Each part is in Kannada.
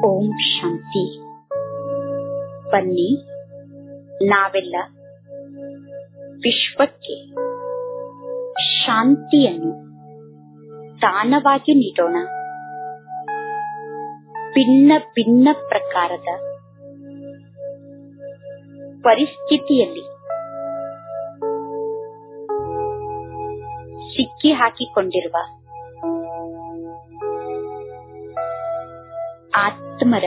ಓಂ ಶಾಂತಿ. ಬನ್ನಿ, ನಾವೆಲ್ಲ ವಿಶ್ವಕ್ಕೆ ಶಾಂತಿಯನ್ನು ದಾನವಾಗಿ ನೀಡೋಣ. ಭಿನ್ನ ಭಿನ್ನ ಪ್ರಕಾರದ ಪರಿಸ್ಥಿತಿಯಲ್ಲಿ ಸಿಕ್ಕಿ ಹಾಕಿಕೊಂಡಿರುವ ಆತ್ಮರ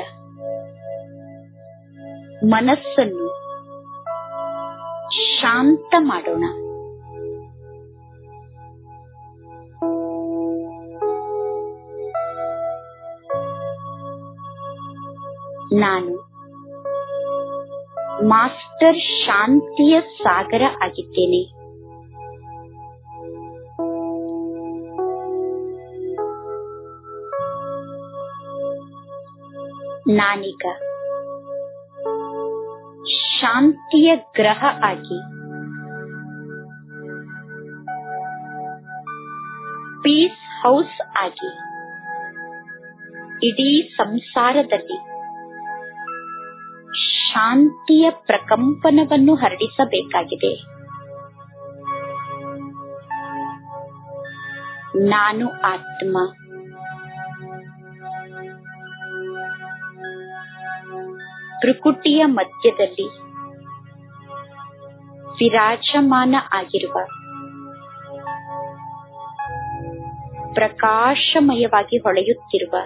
ಮನಸ್ಸನ್ನು ಶಾಂತ ಮಾಡೋಣ. ನಾನು ಮಾಸ್ಟರ್ ಶಾಂತಿಯ ಸಾಗರ ಆಗಿದ್ದೇನೆ. ನಾನೀಗ ಶಾಂತಿಯ ಗ್ರಹ ಆಗಿ ಪೀಸ್ ಹೌಸ್ ಆಗಿ ಇಡೀ ಸಂಸಾರದಲ್ಲಿ ಶಾಂತಿಯ ಪ್ರಕಂಪನವನ್ನು ಹರಡಿಸಬೇಕಾಗಿದೆ. ನಾನು ಆತ್ಮ ಪ್ರಕೃತಿಯ ಮಧ್ಯದಲ್ಲಿ ವಿರಾಜಮಾನ ಆಗಿರುವ ಪ್ರಕಾಶಮಯವಾಗಿ ಹೊಳೆಯುತ್ತಿರುವ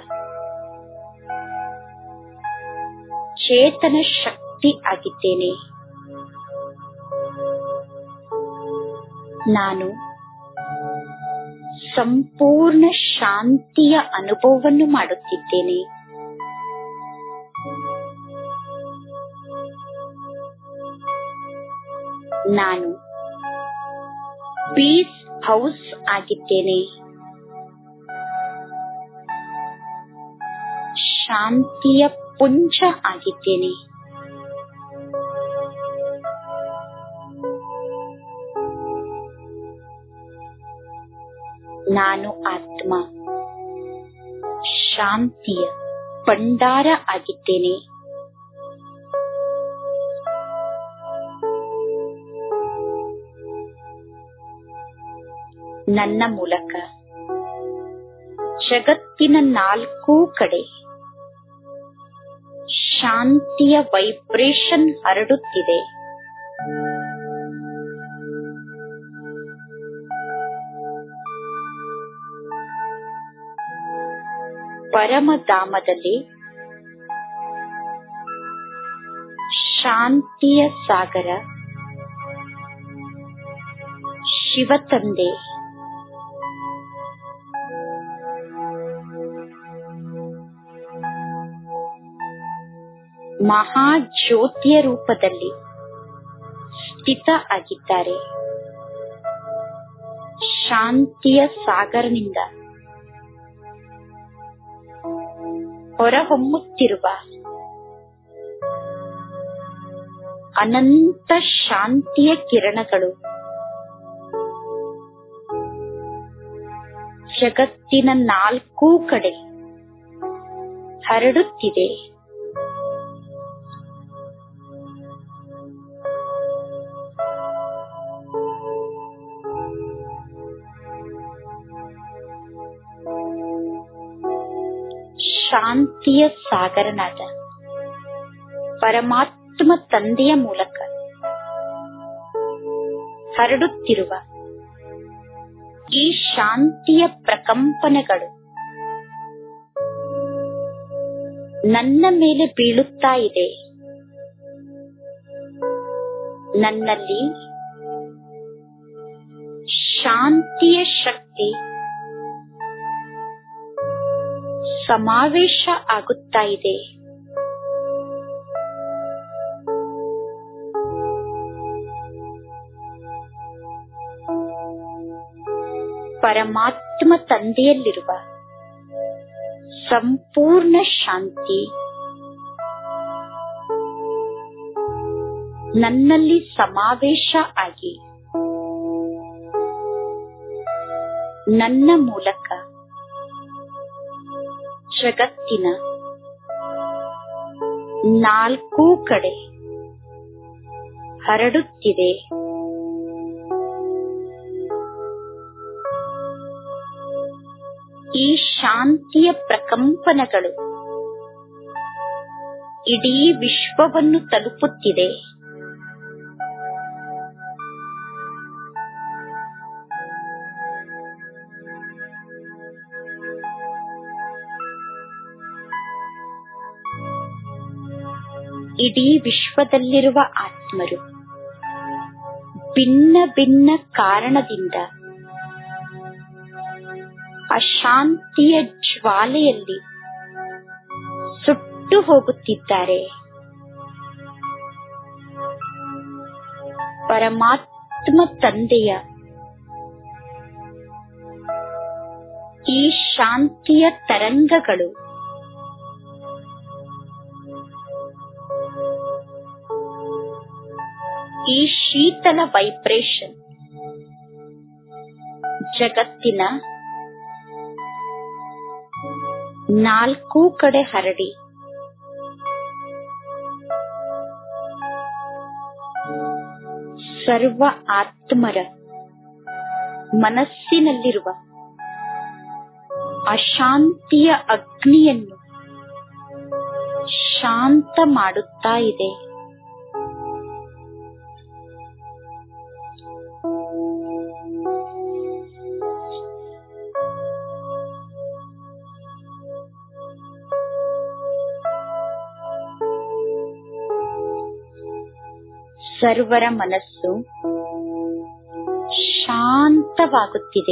ಚೇತನ ಶಕ್ತಿ ಆಗಿದ್ದೇನೆ. ನಾನು ಸಂಪೂರ್ಣ ಶಾಂತಿಯ ಅನುಭವವನ್ನು ಮಾಡುತ್ತಿದ್ದೇನೆ. ನಾನು ಪೀಸ್ ಹೌಸ್ ಆಗಿದ್ದೇನೆ. ಶಾಂತಿಯ ಪುಂಜ ಆಗಿದ್ದೇನೆ. ನಾನು ಆತ್ಮ ಶಾಂತಿಯ ಭಂಡಾರ ಆಗಿದ್ದೇನೆ. ನನ್ನ ಮೂಲಕ ಜಗತ್ತಿನ ನಾಲ್ಕೂ ಕಡೆ ಶಾಂತಿಯ ವೈಬ್ರೇಷನ್ ಹರಡುತ್ತಿದೆ. ಪರಮಧಾಮದಲ್ಲಿ ಶಾಂತಿಯ ಸಾಗರ ಶಿವತಂದೆ ಮಹಾಜ್ಯೋತಿಯ ರೂಪದಲ್ಲಿ ಸ್ಥಿತ ಆಗಿದ್ದಾರೆ. ಶಾಂತಿಯ ಸಾಗರನಿಂದ ಹೊರಹೊಮ್ಮುತ್ತಿರುವ ಅನಂತ ಶಾಂತಿಯ ಕಿರಣಗಳು ಜಗತ್ತಿನ ನಾಲ್ಕೂ ಕಡೆ ಹರಡುತ್ತಿದೆ. ಶಾಂತಿಯ ಸಾಗರನಾದ ಪರಮಾತ್ಮ ತಂದೆಯ ಮೂಲಕ ಹರಡುತ್ತಿರುವ ಈ ಶಾಂತಿಯ ಪ್ರಕಂಪನಗಳು ನನ್ನ ಮೇಲೆ ಬೀಳುತ್ತಾ ಇದೆ. ನನ್ನಲ್ಲಿ ಶಾಂತಿಯ ಶಕ್ತಿ ಸಮಾವೇಶ ಆಗುತ್ತಾ ಇದೆ. ಪರಮಾತ್ಮ ತಂದೆಯಲ್ಲಿರುವ ಸಂಪೂರ್ಣ ಶಾಂತಿ ನನ್ನಲ್ಲಿ ಸಮಾವೇಶ ಆಗಿ ನನ್ನ ಮೂಲಕ ಜಗತ್ತಿನ ನಾಲ್ಕೂ ಕಡೆ ಹರಡುತ್ತಿದೆ. ಈ ಶಾಂತಿಯ ಪ್ರಕಂಪನಗಳು ಇಡೀ ವಿಶ್ವವನ್ನು ತಲುಪುತ್ತಿದೆ. ಇಡೀ ವಿಶ್ವದಲ್ಲಿರುವ ಆತ್ಮರು ಭಿನ್ನ ಭಿನ್ನ ಕಾರಣದಿಂದ ಅಶಾಂತಿಯ ಜ್ವಾಲೆಯಲ್ಲಿ ಸುಟ್ಟು ಹೋಗುತ್ತಿದ್ದಾರೆ. ಪರಮಾತ್ಮ ತಂದೆಯ ಈ ಶಾಂತಿಯ ತರಂಗಗಳು ಈ ಶೀತಲ ವೈಬ್ರೇಷನ್ ಜಗತ್ತಿನ ನಾಲ್ಕೂ ಕಡೆ ಹರಡಿ ಸರ್ವ ಆತ್ಮರ ಮನಸ್ಸಿನಲ್ಲಿರುವ ಅಶಾಂತಿಯ ಅಗ್ನಿಯನ್ನು ಶಾಂತ ಮಾಡುತ್ತಾ ಇದೆ. ಸರ್ವರ ಮನಸ್ಸು ಶಾಂತವಾಗುತ್ತಿದೆ.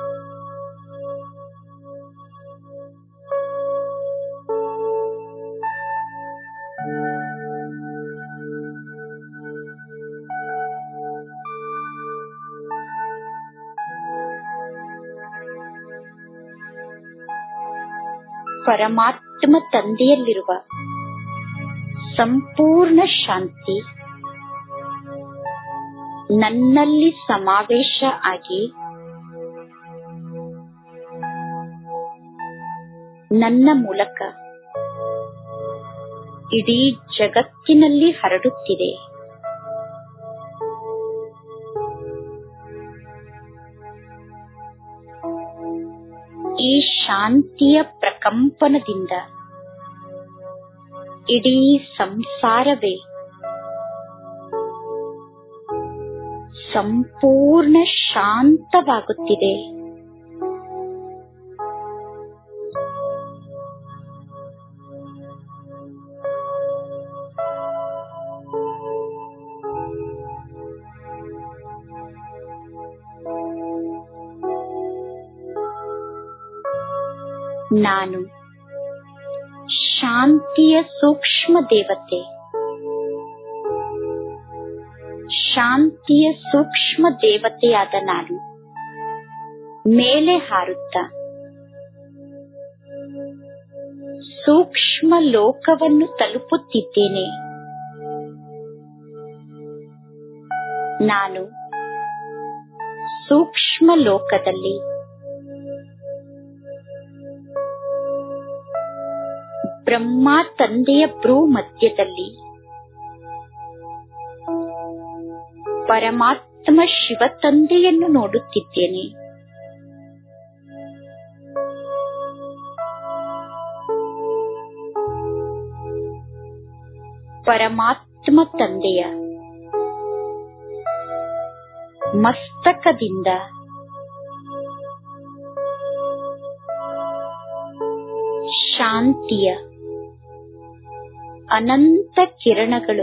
ಪರಮಾತ್ಮ ತಂದೆಯಲ್ಲಿರುವ ಸಂಪೂರ್ಣ ಶಾಂತಿ ನನ್ನಲ್ಲಿ ಸಮಾವೇಶ ಆಗಿ ನನ್ನ ಮೂಲಕ ಇಡೀ ಜಗತ್ತಿನಲ್ಲಿ ಹರಡುತ್ತಿದೆ. ಈ ಶಾಂತಿಯ ಪ್ರಕಂಪನದಿಂದ ಇಡೀ ಸಂಸಾರವೇ ಸಂಪೂರ್ಣ ಶಾಂತವಾಗುತ್ತಿದೆ. ನಾನು ಶಾಂತಿಯ ಸೂಕ್ಷ್ಮ ದೇವತೆ. ಶಾಂತಿಯ ಸೂಕ್ಷ್ಮ ದೇವತೆಯಾದ ನಾನು ಮೇಲೆ ಹಾರುತ್ತಾ ಸೂಕ್ಷ್ಮ ಲೋಕವನ್ನು ತಲುಪುತ್ತಿದ್ದೇನೆ. ನಾನು ಸೂಕ್ಷ್ಮ ಲೋಕದಲ್ಲಿ ಬ್ರಹ್ಮ ತಂದೆಯ ಭ್ರೂ ಮಧ್ಯದಲ್ಲಿ ಪರಮಾತ್ಮ ಶಿವ ತಂದೆಯನ್ನು ನೋಡುತ್ತಿದ್ದೇನೆ. ಪರಮಾತ್ಮ ತಂದೆಯ ಮಸ್ತಕದಿಂದ ಶಾಂತಿಯ ಅನಂತ ಕಿರಣಗಳು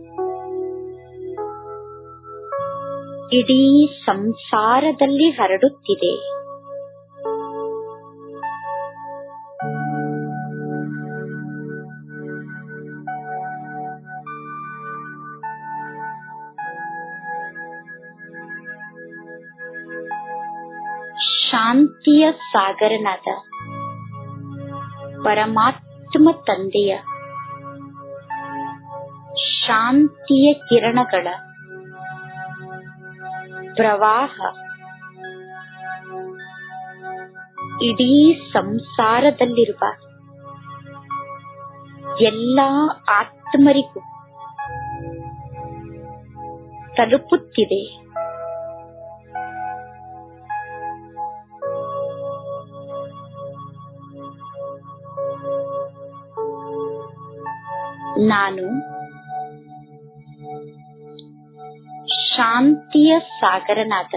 ಇಡೀ ಸಂಸಾರದಲ್ಲಿ ಹರಡುತ್ತಿದೆ. ಶಾಂತಿಯ ಸಾಗರನಾದ ಪರಮಾತ್ಮ ತಂದೆಯ ಶಾಂತಿಯ ಕಿರಣಗಳ ಪ್ರವಾಹ ಇಡೀ ಸಂಸಾರದಲ್ಲಿರುವ ಎಲ್ಲಾ ಆತ್ಮರಿಗೂ ತಲುಪುತ್ತಿದೆ. ನಾನು ಶಾಂತಿಯ ಸಾಗರನಾದ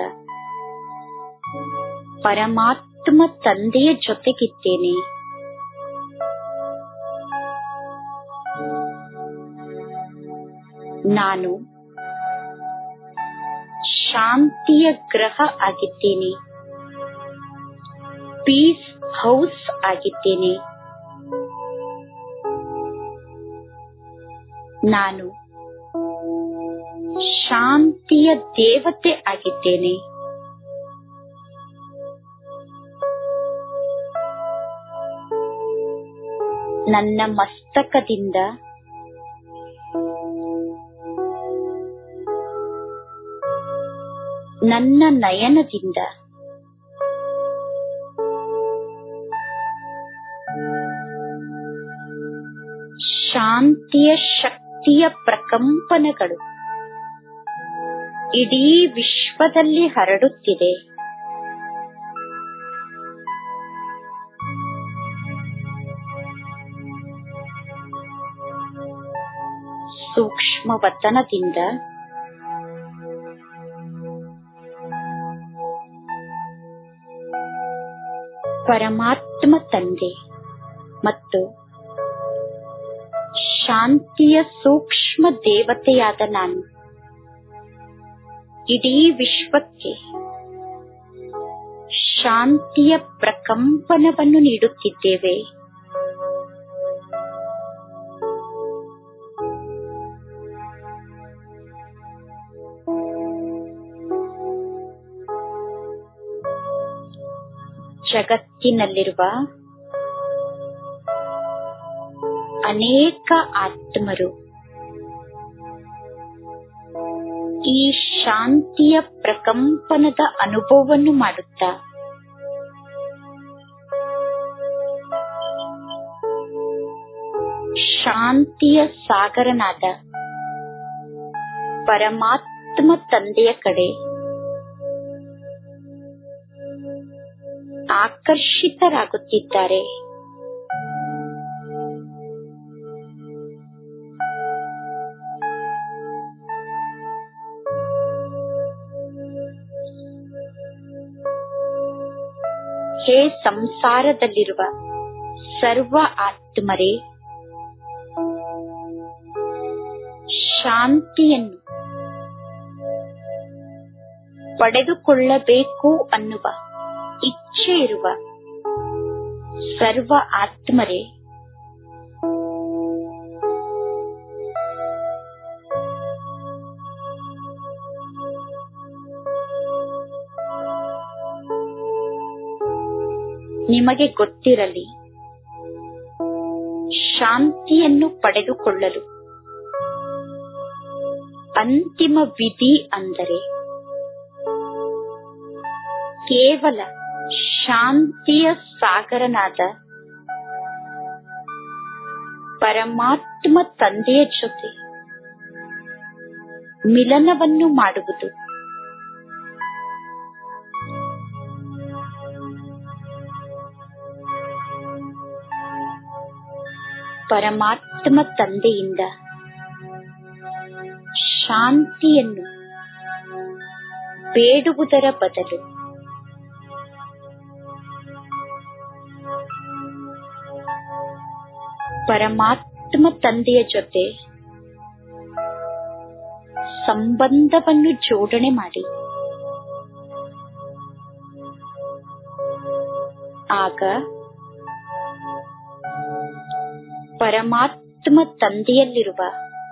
ಪರಮಾತ್ಮ ತಂದೆಯ ಜೊತೆಗಿದ್ದೇನೆ. ನಾನು ಶಾಂತಿಯ ಗ್ರಹ ಆಗಿದ್ದೇನೆ, ಪೀಸ್ ಹೌಸ್ ಆಗಿದ್ದೇನೆ. ನಾನು ಶಾಂತಿಯ ದೇವತೆ ಆಗಿದ್ದೇನೆ. ನನ್ನ ಮಸ್ತಕದಿಂದ ನನ್ನ ನಯನದಿಂದ ಶಾಂತಿಯ ಶಕ್ತಿಯ ಪ್ರಕಂಪನಗಳು ಇಡೀ ವಿಶ್ವದಲ್ಲಿ ಹರಡುತ್ತಿದೆ. ಸೂಕ್ಷ್ಮ ವತನದಿಂದ ಪರಮಾತ್ಮ ತಂದೆ ಮತ್ತು ಶಾಂತಿಯ ಸೂಕ್ಷ್ಮ ದೇವತೆಯಾದ ನಾನು ಇಡೀ ವಿಶ್ವಕ್ಕೆ ಶಾಂತಿಯ ಪ್ರಕಂಪನವನ್ನು ನೀಡುತ್ತಿದ್ದೇವೆ. ಜಗತ್ತಿನಲ್ಲಿರುವ ಅನೇಕ ಆತ್ಮರು ಈ ಶಾಂತಿಯ ಪ್ರಕಂಪನದ ಅನುಭವವನ್ನು ಮಾಡುತ್ತಾ ಶಾಂತಿಯ ಸಾಗರನಾದ ಪರಮಾತ್ಮ ತಂದೆಯ ಕಡೆ ಆಕರ್ಷಿತರಾಗುತ್ತಿದ್ದಾರೆ. ಹೇ ಸಂಸಾರದಲ್ಲಿರುವ ಸರ್ವ ಆತ್ಮರೇ, ಶಾಂತಿಯನ್ನು ಪಡೆದುಕೊಳ್ಳಬೇಕು ಅನ್ನುವ ಇಚ್ಛೆ ಇರುವ ಸರ್ವ ಆತ್ಮರೇ, ನಿಮಗೆ ಗೊತ್ತಿರಲಿ, ಶಾಂತಿಯನ್ನು ಪಡೆದುಕೊಳ್ಳಲು ಅಂತಿಮ ವಿಧಿ ಅಂದರೆ ಕೇವಲ ಶಾಂತಿಯ ಸಾಗರನಾದ ಪರಮಾತ್ಮ ತಂದೆಯ ಜೊತೆ ಮಿಲನವನ್ನು ಮಾಡುವುದು. ಪರಮಾತ್ಮ ತಂದೆಯಿಂದ ಶಾಂತಿಯನ್ನು ಬೇಡುವುದರ ಬದಲು ಪರಮಾತ್ಮ ತಂದೆಯ ಜೊತೆ ಸಂಬಂಧವನ್ನು ಜೋಡಣೆ ಮಾಡಿ ಆಗ ಪರಮಾತ್ಮ ತಂದೆಯಲ್ಲಿರುವ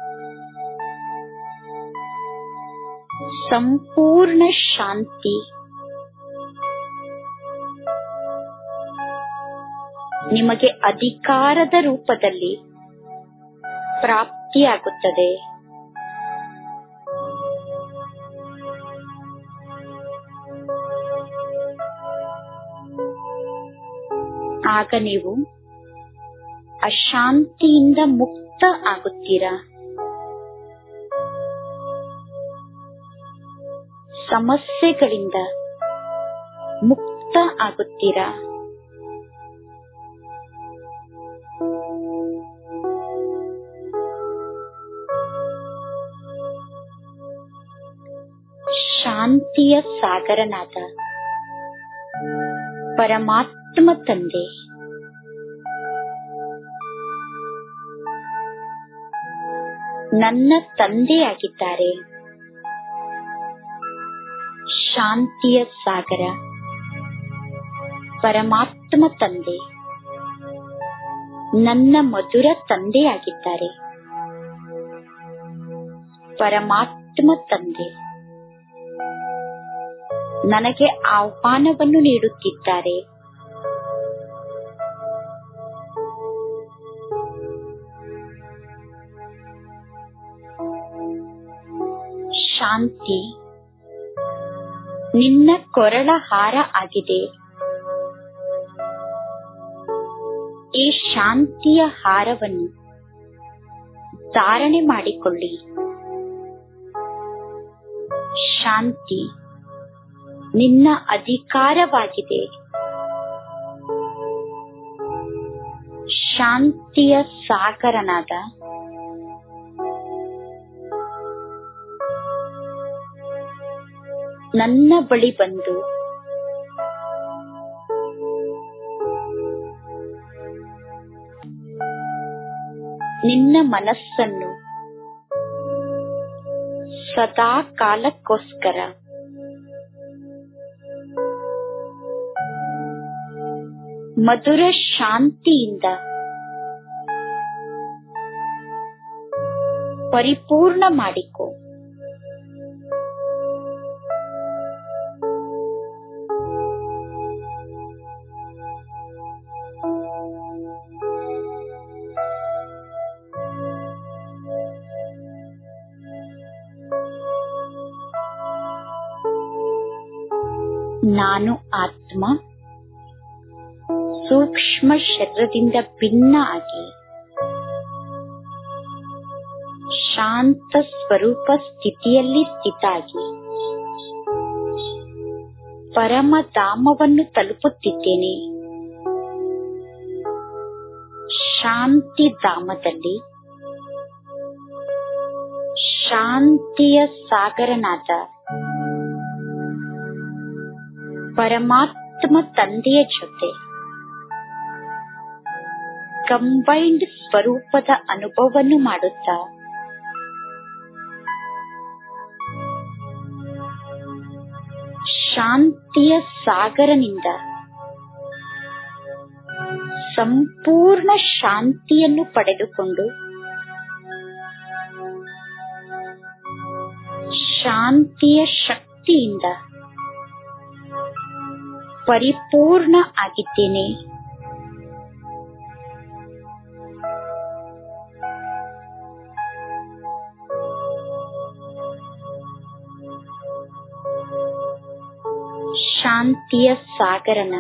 ಸಂಪೂರ್ಣ ಶಾಂತಿ ನಿಮಗೆ ಅಧಿಕಾರದ ರೂಪದಲ್ಲಿ ಪ್ರಾಪ್ತಿಯಾಗುತ್ತದೆ. ಆಗ ನೀವು ಅಶಾಂತಿಯಿಂದ ಮುಕ್ತ ಆಗುತ್ತೀರಾ. ಸಮಸ್ಯೆಗಳಿಂದ ಮುಕ್ತ ಆಗುತ್ತೀರಾ. ಶಾಂತಿಯ ಸಾಗರನಾದ ಪರಮಾತ್ಮ ತಂದೆ ನನ್ನ ತಂದೆಯಾಗಿದ್ದಾರೆ. ಶಾಂತಿಯ ಸಾಗರ ಪರಮಾತ್ಮ ತಂದೆ ನನ್ನ ಮಧುರ ತಂದೆಯಾಗಿದ್ದಾರೆ. ಪರಮಾತ್ಮ ತಂದೆ ನನಗೆ ಆಹ್ವಾನವನ್ನು ನೀಡುತ್ತಿದ್ದಾರೆ. ಶಾಂತಿ ನಿನ್ನ ಕೊರಳ ಹಾರ ಆಗಿದೆ. ಈ ಶಾಂತಿಯ ಹಾರವನ್ನು ಧಾರಣೆ ಮಾಡಿಕೊಳ್ಳಿ. ಶಾಂತಿ ನಿನ್ನ ಅಧಿಕಾರವಾಗಿದೆ. ಶಾಂತಿಯ ಸಾಗರನಾದ ನನ್ನ ಬಳಿ ಬಂದು ನಿನ್ನ ಮನಸ್ಸನ್ನು ಸದಾ ಕಾಲಕ್ಕೋಸ್ಕರ ಮಧುರ ಶಾಂತಿಯಿಂದ ಪರಿಪೂರ್ಣ ಮಾಡಿಕೊ. ನಾನು ಆತ್ಮ ಸೂಕ್ಷ್ಮ ಶರೀರದಿಂದ ಭಿನ್ನ ಆಗಿ ಶಾಂತ ಸ್ವರೂಪ ಸ್ಥಿತಿಯಲ್ಲಿ ಸ್ಥಿತಾಗಿ ಪರಮಧಾಮವನ್ನು ತಲುಪುತ್ತಿದ್ದೇನೆ. ಶಾಂತಿ ಧಾಮದಲ್ಲಿ ಶಾಂತಿಯ ಸಾಗರನಾದ ಪರಮಾತ್ಮ ತಂದೆಯ ಜೊತೆ ಕಂಬೈನ್ಡ್ ಸ್ವರೂಪದ ಅನುಭವವನ್ನು ಮಾಡುತ್ತಾ ಶಾಂತಿಯ ಸಾಗರನಿಂದ ಸಂಪೂರ್ಣ ಶಾಂತಿಯನ್ನು ಪಡೆದುಕೊಂಡು ಶಾಂತಿಯ ಶಕ್ತಿಯಿಂದ ಪರಿಪೂರ್ಣ ಆಗಿದ್ದೇನೆ. ಶಾಂತಿಯ ಸಾಗರನ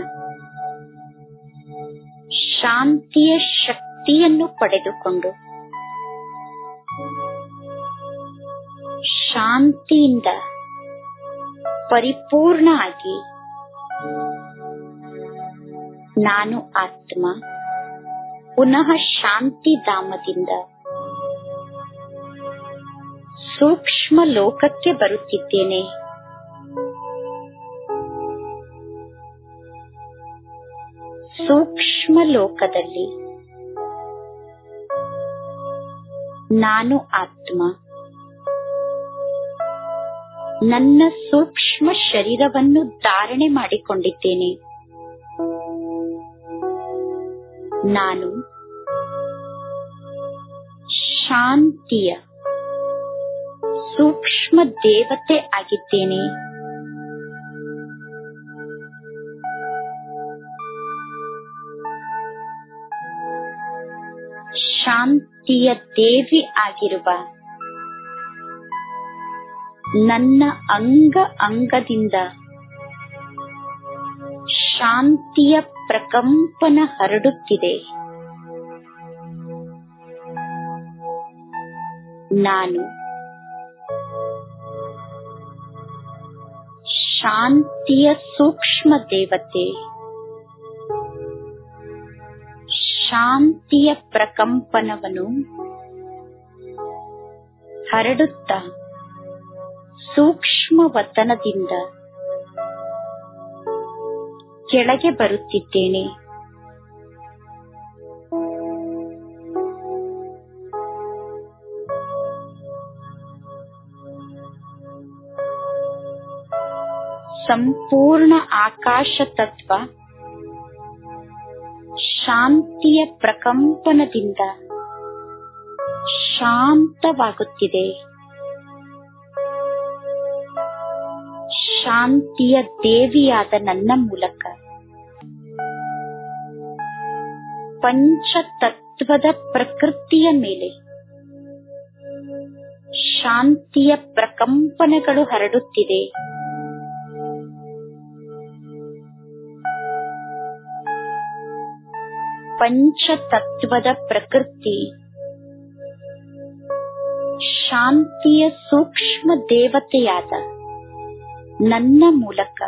ಶಾಂತಿಯ ಶಕ್ತಿಯನ್ನು ಪಡೆದುಕೊಂಡು ಶಾಂತಿಯಿಂದ ಪರಿಪೂರ್ಣ ಆಗಿ ನಾನು ಆತ್ಮ ಪುನಃ ಶಾಂತಿ ಧಾಮದಿಂದ ಸೂಕ್ಷ್ಮ ಲೋಕಕ್ಕೆ ಬರುತ್ತಿದ್ದೇನೆ. ಸೂಕ್ಷ್ಮ ಲೋಕದಲ್ಲಿ ನಾನು ಆತ್ಮ ನನ್ನ ಸೂಕ್ಷ್ಮ ಶರೀರವನ್ನು ಧಾರಣೆ ಮಾಡಿಕೊಂಡಿದ್ದೇನೆ. ನಾನು ಶಾಂತಿಯ ಸೂಕ್ಷ್ಮ ದೇವತೆ ಆಗಿದ್ದೇನೆ. ಶಾಂತಿಯ ದೇವಿ ಆಗಿರುವ ನನ್ನ ಅಂಗ ಅಂಗದಿಂದ ಶಾಂತಿಯ ಪ್ರಕಂಪನ ಹರಡುತ್ತಿದೆ. ನಾನು ಶಾಂತಿಯ ಸೂಕ್ಷ್ಮ ದೇವತೆ. ಶಾಂತಿಯ ಪ್ರಕಂಪನವನ್ನು ಹರಡುತ್ತಾ ಸೂಕ್ಷ್ಮ ವತನದಿಂದ ಕೆಳಗೆ ಬರುತ್ತಿದ್ದೇನೆ. ಸಂಪೂರ್ಣ ಆಕಾಶ ತತ್ವ ಶಾಂತಿಯ ಪ್ರಕಂಪನದಿಂದ ಶಾಂತವಾಗುತ್ತಿದೆ. ಶಾಂತಿಯ ದೇವಿಯಾದ ನನ್ನ ಮೂಲಕ ಪಂಚತತ್ವದ ಪ್ರಕೃತಿಯ ಮೇಲೆ ಶಾಂತಿಯ ಪ್ರಕಂಪನಗಳು ಹರಡುತ್ತಿದೆ. ಪಂಚತತ್ವದ ಪ್ರಕೃತಿ ಶಾಂತಿಯ ಸೂಕ್ಷ್ಮ ದೇವತೆಯಾದ ನನ್ನ ಮೂಲಕ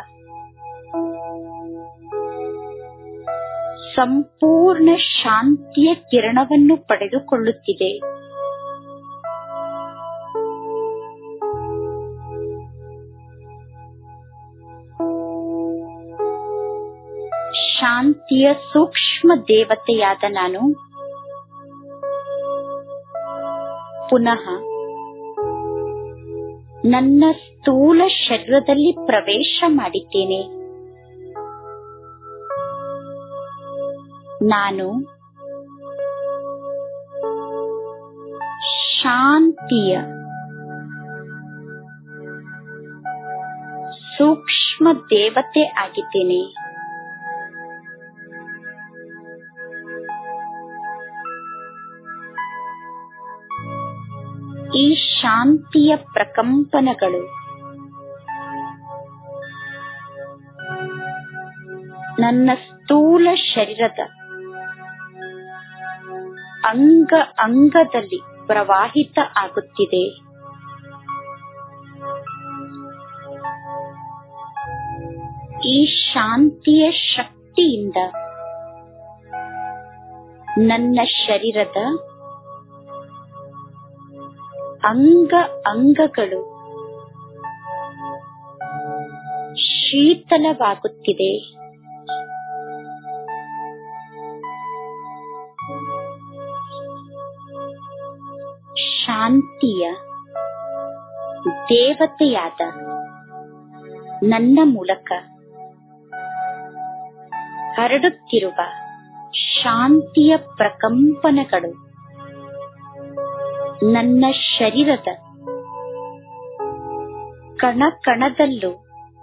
ಸಂಪೂರ್ಣ ಶಾಂತಿಯ ಕಿರಣವನ್ನು ಪಡೆದುಕೊಳ್ಳುತ್ತಿದೆ. ಶಾಂತಿಯ ಸೂಕ್ಷ್ಮ ದೇವತೆಯಾದ ನಾನು ಪುನಃ ನನ್ನ ಸ್ಥೂಲ ಶರೀರದಲ್ಲಿ ಪ್ರವೇಶ ಮಾಡಿದ್ದೇನೆ. ನಾನು ಶಾಂತಿಯ ಸೂಕ್ಷ್ಮ ದೇವತೆ ಆಗಿದ್ದೇನೆ. ಈ ಶಾಂತಿಯ ಪ್ರಕಂಪನಗಳು ನನ್ನ ಸ್ಥೂಲ ಶರೀರದ ಅಂಗ ಅಂಗದಲ್ಲಿ ಪ್ರವಾಹಿತ ಆಗುತ್ತಿದೆ. ಈ ಶಾಂತಿಯ ಶಕ್ತಿಯಿಂದ ನನ್ನ ಶರೀರದ ಅಂಗ ಅಂಗಗಳು ಶೀತಲವಾಗುತ್ತಿದೆ. ಶಾಂತಿಯ ದೇವತೆಯಾದ ನನ್ನ ಮೂಲಕ ಹರಡುತ್ತಿರುವ ಶಾಂತಿಯ ಪ್ರಕಂಪನಗಳು ನನ್ನ ಶರೀರದ ಕಣ ಕಣದಲ್ಲೂ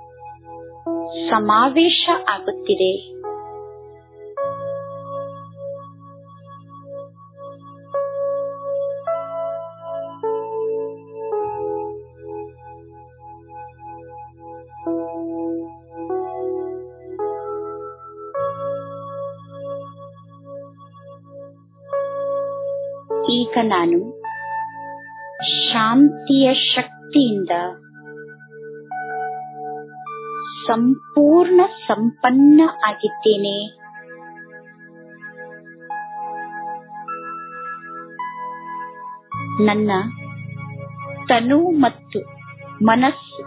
ಸಮಾವೇಶ ಆಗುತ್ತಿದೆ. ಈಗ ನಾನು ಶಾಂತಿಯ ಶಕ್ತಿಯಿಂದ ಸಂಪೂರ್ಣ ಸಂಪನ್ನ ಆಗಿದ್ದೇನೆ. ನನ್ನ ತನು ಮತ್ತು ಮನಸ್ಸು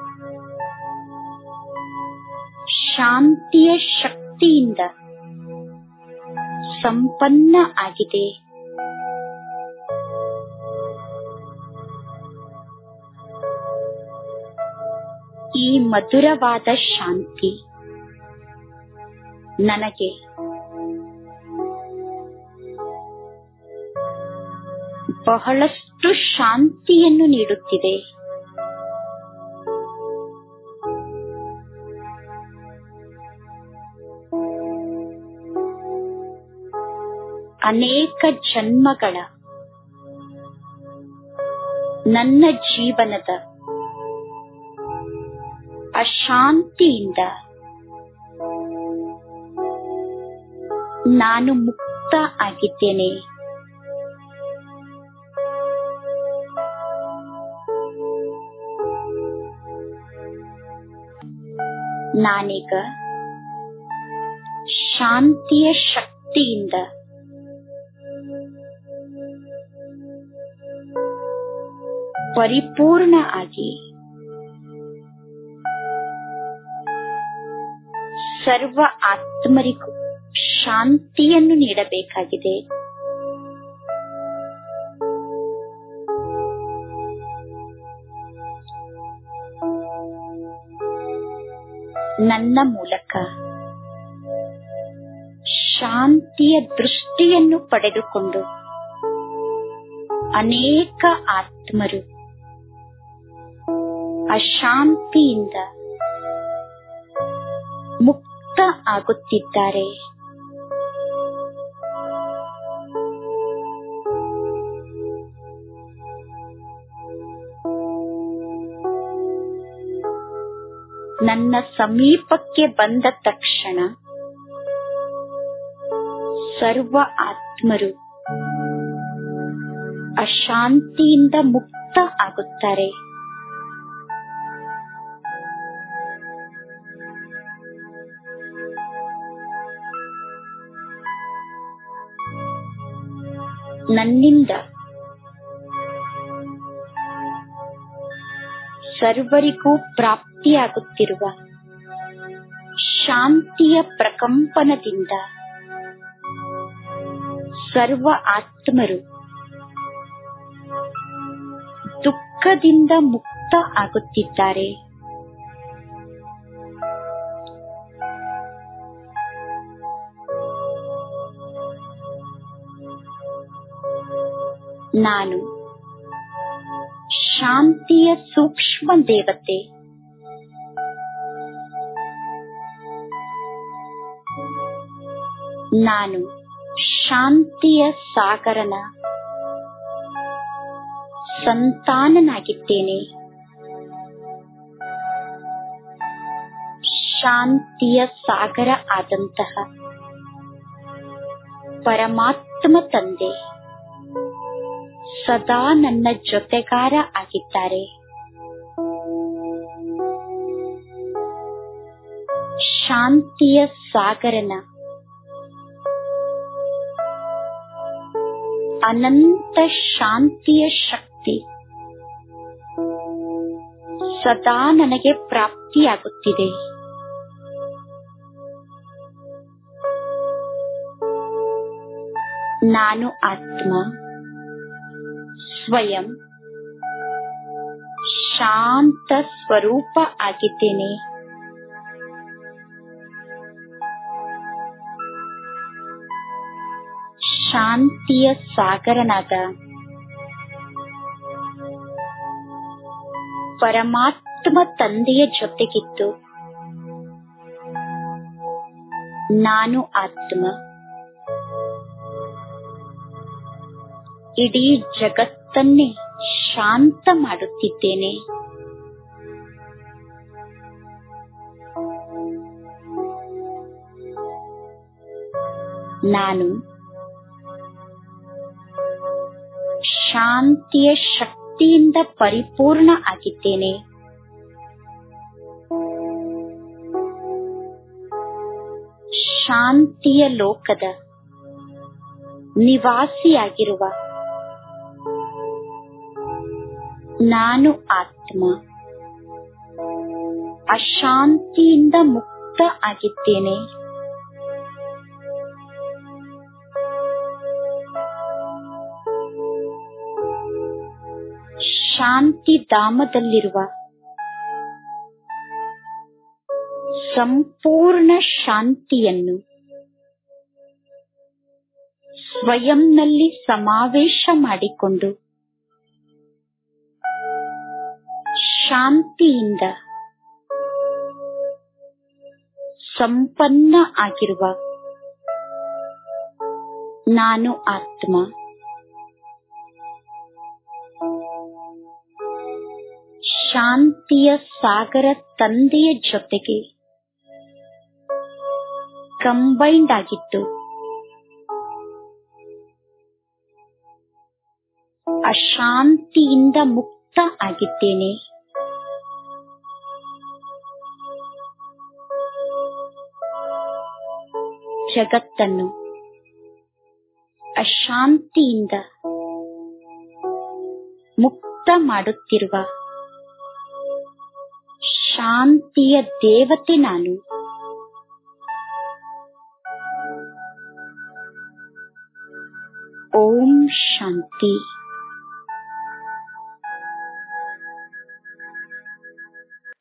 ಶಾಂತಿಯ ಶಕ್ತಿಯಿಂದ ಸಂಪನ್ನ ಆಗಿದೆ. ಈ ಮಧುರವಾದ ಶಾಂತಿ ನನಗೆ ಬಹಳಷ್ಟು ಶಾಂತಿಯನ್ನು ನೀಡುತ್ತಿದೆ. ಅನೇಕ ಜನ್ಮಗಳ ನನ್ನ ಜೀವನದ ಅಶಾಂತಿಯಿಂದ ನಾನು ಮುಕ್ತ ಆಗಿದ್ದೇನೆ. ನಾನೀಗ ಶಾಂತಿಯ ಶಕ್ತಿಯಿಂದ ಪರಿಪೂರ್ಣ ಆಗಿ ಸರ್ವ ಆತ್ಮರಿಗೂ ಶಾಂತಿಯನ್ನು ನೀಡಬೇಕಾಗಿದೆ. ನನ್ನ ಮೂಲಕ ಶಾಂತಿಯ ದೃಷ್ಟಿಯನ್ನು ಪಡೆದುಕೊಂಡು ಅನೇಕ ಆತ್ಮರು ಅಶಾಂತಿಯಿಂದ ಮುಕ್ತ ಆಗುತ್ತಿದ್ದಾರೆ. ನನ್ನ ಸಮೀಪಕ್ಕೆ ಬಂದ ತಕ್ಷಣ ಸರ್ವ ಆತ್ಮರು ಅಶಾಂತಿಯಿಂದ ಮುಕ್ತ ಆಗುತ್ತಾರೆ. ನನ್ನಿಂದ ಸರ್ವರಿಗೂ ಪ್ರಾಪ್ತಿಯಾಗುತ್ತಿರುವ ಶಾಂತಿಯ ಪ್ರಕಂಪನದಿಂದ ಸರ್ವ ಆತ್ಮರು ದುಃಖದಿಂದ ಮುಕ್ತ ಆಗುತ್ತಿದ್ದಾರೆ. ನಾನು ಶಾಂತಿಯ ಸೂಕ್ಷ್ಮ ದೇವತೆ. ನಾನು ಶಾಂತಿಯ ಸಾಗರನ ಸಂತಾನನಾಗಿದ್ದೇನೆ. ಶಾಂತಿಯ ಸಾಗರ ಆದಂತಹ ಪರಮಾತ್ಮ ತಂದೆ ಸದಾ ನನ್ನ ಜೊತೆಗಾರ ಆಗಿದ್ದಾರೆ. ಶಾಂತಿಯ ಸಾಗರನ ಅನಂತ ಶಾಂತಿಯ ಶಕ್ತಿ ಸದಾ ನನಗೆ ಪ್ರಾಪ್ತಿಯಾಗುತ್ತಿದೆ. ನಾನು ಆತ್ಮ ಸ್ವಯಂ ಶಾಂತ ಸ್ವರೂಪ ಆಗಿದ್ದೇನೆ. ಶಾಂತಿಯ ಸಾಗರನಾದ ಪರಮಾತ್ಮ ತಂದೆಯ ಜೊತೆಗಿದ್ದು ನಾನು ಆತ್ಮ ಇಡೀ ಜಗತ್ತನ್ನೇ ಶಾಂತ ಮಾಡುತ್ತಿದ್ದೇನೆ. ನಾನು ಶಾಂತಿಯ ಶಕ್ತಿಯಿಂದ ಪರಿಪೂರ್ಣ ಆಗಿದ್ದೇನೆ. ಶಾಂತಿಯ ಲೋಕದ ನಿವಾಸಿಯಾಗಿರುವ ನಾನು ಆತ್ಮ ಅಶಾಂತಿಯಿಂದ ಮುಕ್ತ ಆಗಿದ್ದೇನೆ. ಶಾಂತಿಧಾಮದಲ್ಲಿರುವ ಸಂಪೂರ್ಣ ಶಾಂತಿಯನ್ನು ಸ್ವಯಂನಲ್ಲಿ ಸಮಾವೇಶ ಮಾಡಿಕೊಂಡು ಶಾಂತಿಯಿಂದ ಸಂಪನ್ನ ಆಗಿರುವ ನಾನು ಆತ್ಮ ಶಾಂತಿಯ ಸಾಗರ ತಂದೆಯ ಜೊತೆಗೆ ಕಂಬೈಂಡ್ ಆಗಿದ್ದು ಅಶಾಂತಿಯಿಂದ ಮುಕ್ತ ಆಗಿದ್ದೇನೆ. ಜಗತ್ತನ್ನು ಅಶಾಂತಿಯಿಂದ ಮುಕ್ತ ಮಾಡುತ್ತಿರುವ ಶಾಂತಿಯ ದೇವತೆ ನಾನು. ಓಂ ಶಾಂತಿ.